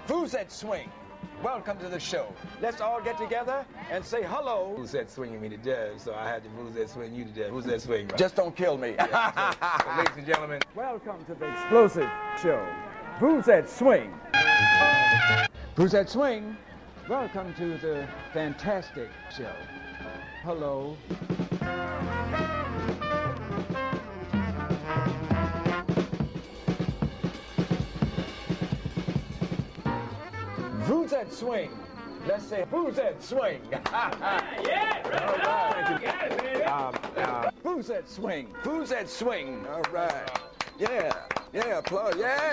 Who's that swing? Welcome to the show. Let's all get together and say hello. Who's that swinging me to death? So I had to who's that swing you to death. Who's that swing? Right? Just don't kill me. So, ladies and gentlemen, Welcome to the explosive show. Who's that swing? Who's that swing? Welcome to the fantastic show. Hello. Who's that swing? Let's say, who's that swing? Who's that swing? Who's that swing? All right. Yeah, applaud, yeah.